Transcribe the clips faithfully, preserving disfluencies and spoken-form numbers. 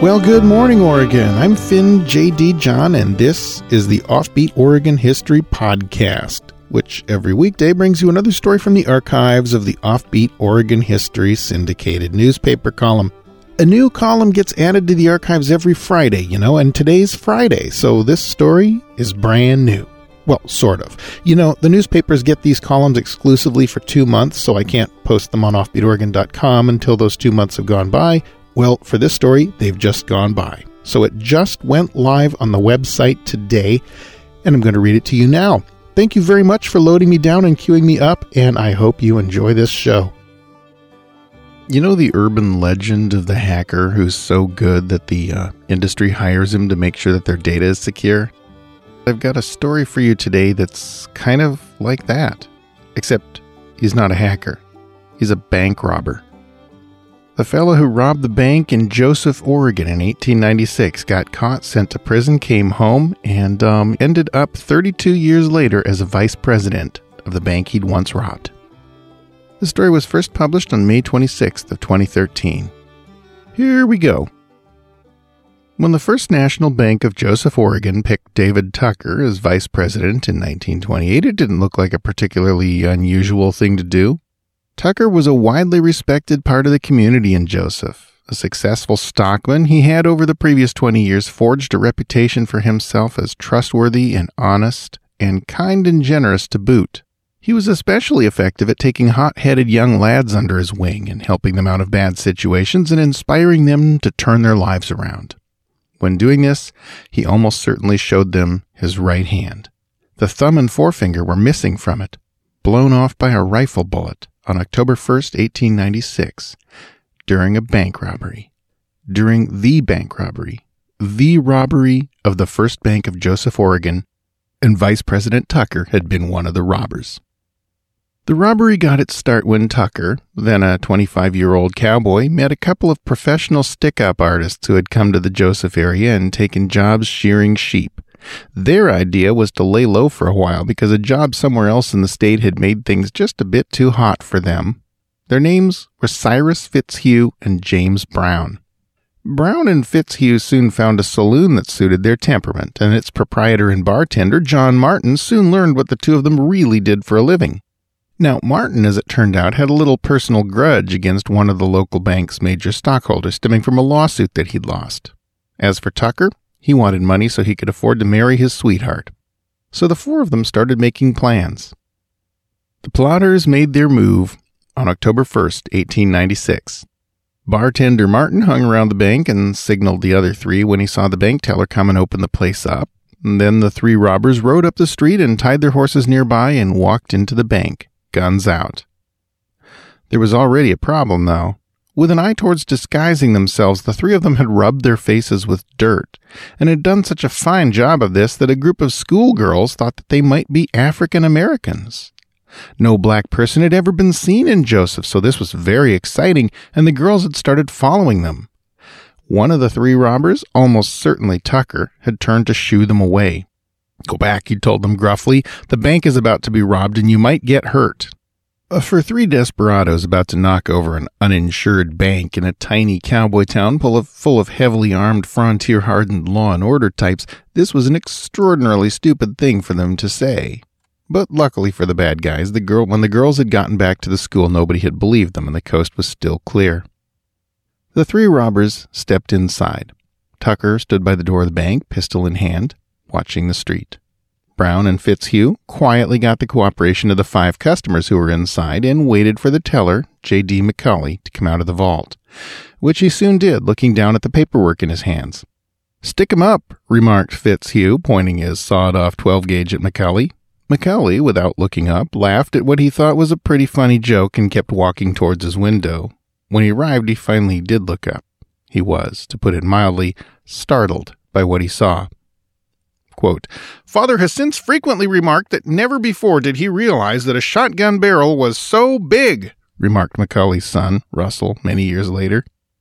Well, good morning, Oregon. I'm Finn J D. John, and this is the Offbeat Oregon History Podcast, which every weekday brings you another story from the archives of the Offbeat Oregon History syndicated newspaper column. A new column gets added to the archives every Friday, you know, and today's Friday, so this story is brand new. Well, sort of. You know, the newspapers get these columns exclusively for two months, so I can't post them on offbeat oregon dot com until those two months have gone by. Well, for this story, they've just gone by. So it just went live on the website today, and I'm going to read it to you now. Thank you very much for loading me down and queuing me up, and I hope you enjoy this show. You know the urban legend of the hacker who's so good that the uh, industry hires him to make sure that their data is secure? I've got a story for you today that's kind of like that, except he's not a hacker. He's a bank robber. The fellow who robbed the bank in Joseph, Oregon in eighteen ninety-six got caught, sent to prison, came home, and um, ended up thirty-two years later as a vice president of the bank he'd once robbed. The story was first published on May twenty-sixth of twenty thirteen. Here we go. When the First National Bank of Joseph, Oregon picked David Tucker as vice president in nineteen twenty-eight, it didn't look like a particularly unusual thing to do. Tucker was a widely respected part of the community in Joseph. A successful stockman, he had over the previous twenty years forged a reputation for himself as trustworthy and honest, and kind and generous to boot. He was especially effective at taking hot-headed young lads under his wing and helping them out of bad situations and inspiring them to turn their lives around. When doing this, he almost certainly showed them his right hand. The thumb and forefinger were missing from it, blown off by a rifle bullet on October first, eighteen ninety-six, during a bank robbery. During the bank robbery. The robbery of the First Bank of Joseph, Oregon, and Vice President Tucker had been one of the robbers. The robbery got its start when Tucker, then a twenty-five-year-old cowboy, met a couple of professional stick-up artists who had come to the Joseph area and taken jobs shearing sheep. Their idea was to lay low for a while because a job somewhere else in the state had made things just a bit too hot for them. Their names were Cyrus Fitzhugh and James Brown. Brown and Fitzhugh soon found a saloon that suited their temperament, and its proprietor and bartender, John Martin, soon learned what the two of them really did for a living. Now, Martin, as it turned out, had a little personal grudge against one of the local bank's major stockholders stemming from a lawsuit that he'd lost. As for Tucker, he wanted money so he could afford to marry his sweetheart. So the four of them started making plans. The plotters made their move on October first, eighteen ninety-six. Bartender Martin hung around the bank and signaled the other three when he saw the bank teller come and open the place up. And then the three robbers rode up the street and tied their horses nearby and walked into the bank, guns out. There was already a problem, though. With an eye towards disguising themselves, the three of them had rubbed their faces with dirt, and had done such a fine job of this that a group of schoolgirls thought that they might be African Americans. No black person had ever been seen in Joseph, so this was very exciting, and the girls had started following them. One of the three robbers, almost certainly Tucker, had turned to shoo them away. "Go back," he told them gruffly. "The bank is about to be robbed, and you might get hurt." For three desperados about to knock over an uninsured bank in a tiny cowboy town full of, full of heavily armed, frontier-hardened law and order types, this was an extraordinarily stupid thing for them to say. But luckily for the bad guys, the girl, when the girls had gotten back to the school, nobody had believed them, and the coast was still clear. The three robbers stepped inside. Tucker stood by the door of the bank, pistol in hand, watching the street. Brown and Fitzhugh quietly got the cooperation of the five customers who were inside and waited for the teller, J D McCulley, to come out of the vault, which he soon did, looking down at the paperwork in his hands. "Stick 'em up," remarked Fitzhugh, pointing his sawed-off twelve-gauge at McCulley. McCulley, without looking up, laughed at what he thought was a pretty funny joke and kept walking towards his window. When he arrived, he finally did look up. He was, to put it mildly, startled by what he saw. Quote, "Father has since frequently remarked that never before did he realize that a shotgun barrel was so big," remarked McCulley's son, Russell, many years later.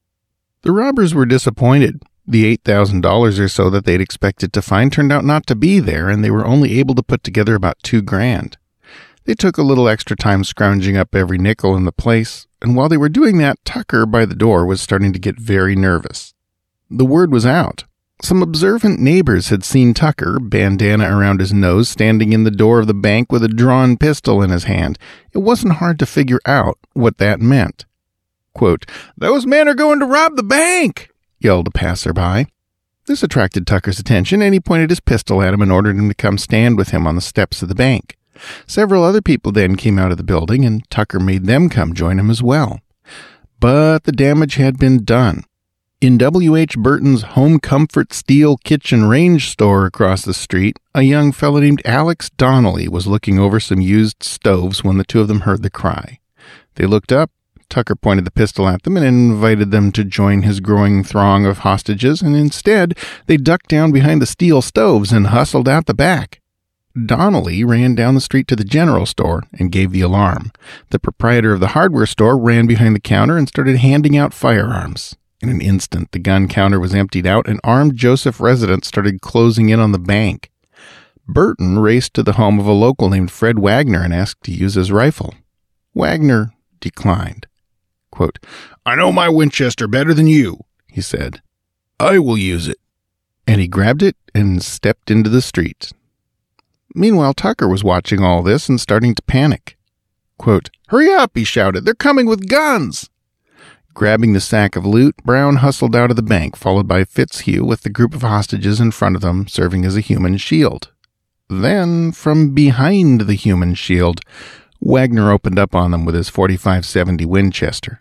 The robbers were disappointed. The eight thousand dollars or so that they'd expected to find turned out not to be there, and they were only able to put together about two grand. They took a little extra time scrounging up every nickel in the place, and while they were doing that, Tucker by the door was starting to get very nervous. The word was out. Some observant neighbors had seen Tucker, bandana around his nose, standing in the door of the bank with a drawn pistol in his hand. It wasn't hard to figure out what that meant. Quote, "Those men are going to rob the bank!" yelled a passerby. This attracted Tucker's attention, and he pointed his pistol at him and ordered him to come stand with him on the steps of the bank. Several other people then came out of the building, and Tucker made them come join him as well. But the damage had been done. In W H Burton's Home Comfort Steel Kitchen Range store across the street, a young fellow named Alex Donnelly was looking over some used stoves when the two of them heard the cry. They looked up. Tucker pointed the pistol at them and invited them to join his growing throng of hostages, and instead they ducked down behind the steel stoves and hustled out the back. Donnelly ran down the street to the general store and gave the alarm. The proprietor of the hardware store ran behind the counter and started handing out firearms. In an instant, the gun counter was emptied out, and armed Joseph residents started closing in on the bank. Burton raced to the home of a local named Fred Wagner and asked to use his rifle. Wagner declined. Quote, "I know my Winchester better than you," he said. "I will use it." And he grabbed it and stepped into the street. Meanwhile, Tucker was watching all this and starting to panic. Quote, "Hurry up," he shouted. "They're coming with guns." Grabbing the sack of loot, Brown hustled out of the bank, followed by Fitzhugh with the group of hostages in front of them, serving as a human shield. Then, from behind the human shield, Wagner opened up on them with his forty-five seventy Winchester.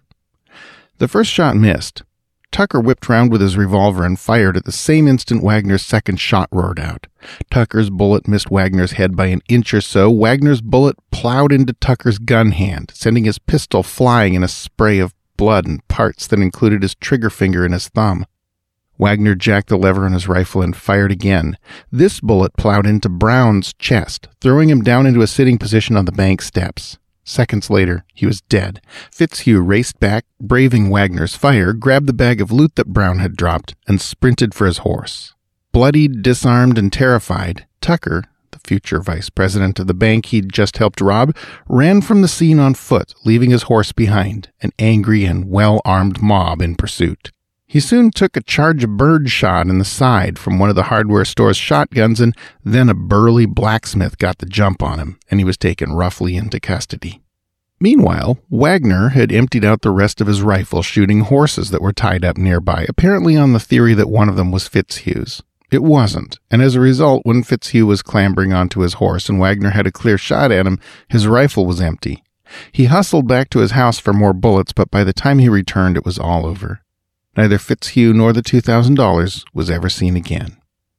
The first shot missed. Tucker whipped round with his revolver and fired at the same instant Wagner's second shot roared out. Tucker's bullet missed Wagner's head by an inch or so. Wagner's bullet plowed into Tucker's gun hand, sending his pistol flying in a spray of blood and parts that included his trigger finger and his thumb. Wagner jacked the lever on his rifle and fired again. This bullet plowed into Brown's chest, throwing him down into a sitting position on the bank steps. Seconds later, he was dead. Fitzhugh raced back, braving Wagner's fire, grabbed the bag of loot that Brown had dropped, and sprinted for his horse. Bloodied, disarmed, and terrified, Tucker, the future vice president of the bank he'd just helped rob, ran from the scene on foot, leaving his horse behind, an angry and well-armed mob in pursuit. He soon took a charge of bird shot in the side from one of the hardware store's shotguns, and then a burly blacksmith got the jump on him, and he was taken roughly into custody. Meanwhile, Wagner had emptied out the rest of his rifle shooting horses that were tied up nearby, apparently on the theory that one of them was Fitzhugh's. It wasn't, and as a result, when Fitzhugh was clambering onto his horse and Wagner had a clear shot at him, his rifle was empty. He hustled back to his house for more bullets, but by the time he returned, it was all over. Neither Fitzhugh nor the two thousand dollars was ever seen again.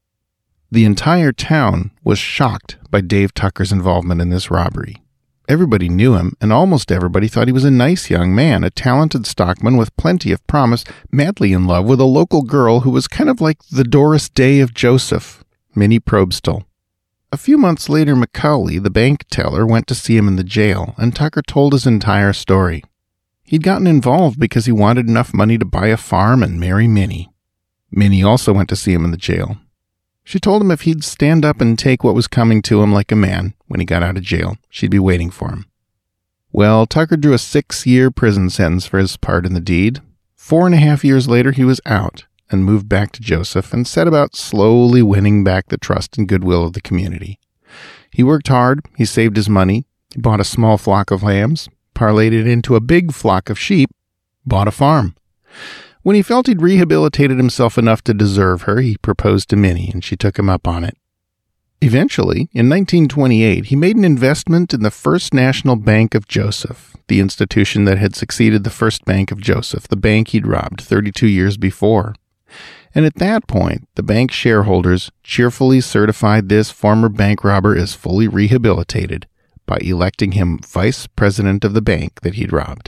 The entire town was shocked by Dave Tucker's involvement in this robbery. Everybody knew him, and almost everybody thought he was a nice young man, a talented stockman with plenty of promise, madly in love with a local girl who was kind of like the Doris Day of Joseph, Minnie Probstel. A few months later, Macaulay, the bank teller, went to see him in the jail, and Tucker told his entire story. He'd gotten involved because he wanted enough money to buy a farm and marry Minnie. Minnie also went to see him in the jail. She told him if he'd stand up and take what was coming to him like a man, when he got out of jail, she'd be waiting for him. Well, Tucker drew a six-year prison sentence for his part in the deed. Four and a half years later, he was out and moved back to Joseph and set about slowly winning back the trust and goodwill of the community. He worked hard, he saved his money, he bought a small flock of lambs, parlayed it into a big flock of sheep, bought a farm. When he felt he'd rehabilitated himself enough to deserve her, he proposed to Minnie, and she took him up on it. Eventually, in nineteen twenty-eight, he made an investment in the First National Bank of Joseph, the institution that had succeeded the First Bank of Joseph, the bank he'd robbed thirty-two years before. And at that point, the bank shareholders cheerfully certified this former bank robber as fully rehabilitated by electing him vice president of the bank that he'd robbed.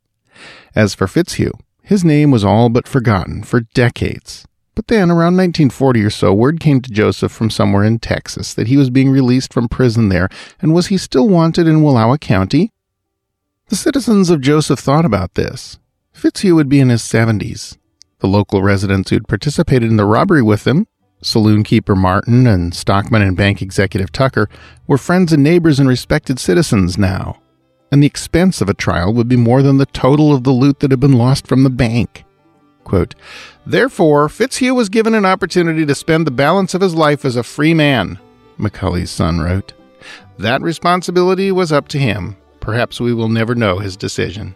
As for Fitzhugh, his name was all but forgotten for decades. But then, around nineteen forty or so, word came to Joseph from somewhere in Texas that he was being released from prison there, and was he still wanted in Wallowa County? The citizens of Joseph thought about this. Fitzhugh would be in his seventies. The local residents who'd participated in the robbery with him, saloon keeper Martin and stockman and bank executive Tucker, were friends and neighbors and respected citizens now. And the expense of a trial would be more than the total of the loot that had been lost from the bank. Quote, "Therefore, Fitzhugh was given an opportunity to spend the balance of his life as a free man," Macaulay's son wrote. "That responsibility was up to him. Perhaps we will never know his decision."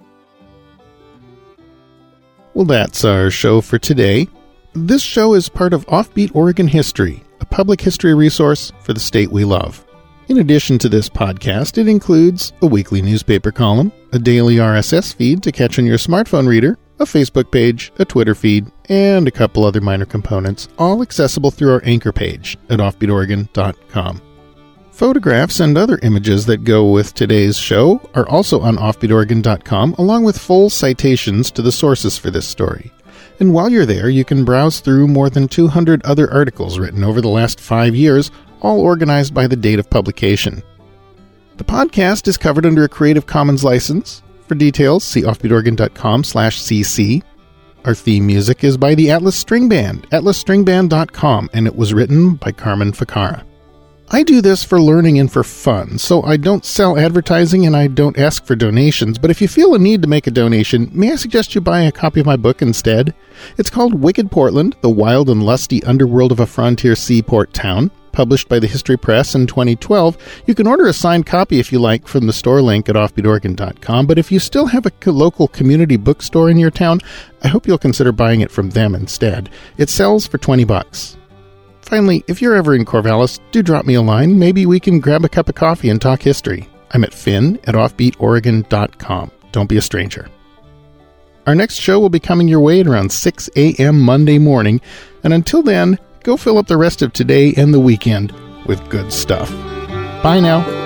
Well, that's our show for today. This show is part of Offbeat Oregon History, a public history resource for the state we love. In addition to this podcast, it includes a weekly newspaper column, a daily R S S feed to catch on your smartphone reader, a Facebook page, a Twitter feed, and a couple other minor components, all accessible through our anchor page at offbeat oregon dot com. Photographs and other images that go with today's show are also on offbeat oregon dot com, along with full citations to the sources for this story. And while you're there, you can browse through more than two hundred other articles written over the last five years, all organized by the date of publication. The podcast is covered under a Creative Commons license. For details, see offbeat oregon dot com slash c c. Our theme music is by the Atlas String Band, atlas string band dot com, and it was written by Carmen Ficara. I do this for learning and for fun, so I don't sell advertising and I don't ask for donations, but if you feel a need to make a donation, may I suggest you buy a copy of my book instead? It's called Wicked Portland, The Wild and Lusty Underworld of a Frontier Seaport Town, published by the History Press in twenty twelve. You can order a signed copy if you like from the store link at offbeat oregon dot com, but if you still have a local community bookstore in your town, I hope you'll consider buying it from them instead. It sells for twenty bucks. Finally, if you're ever in Corvallis, do drop me a line. Maybe we can grab a cup of coffee and talk history. I'm at finn at offbeat oregon dot com. Don't be a stranger. Our next show will be coming your way at around six a.m. Monday morning, and until then, go fill up the rest of today and the weekend with good stuff. Bye now.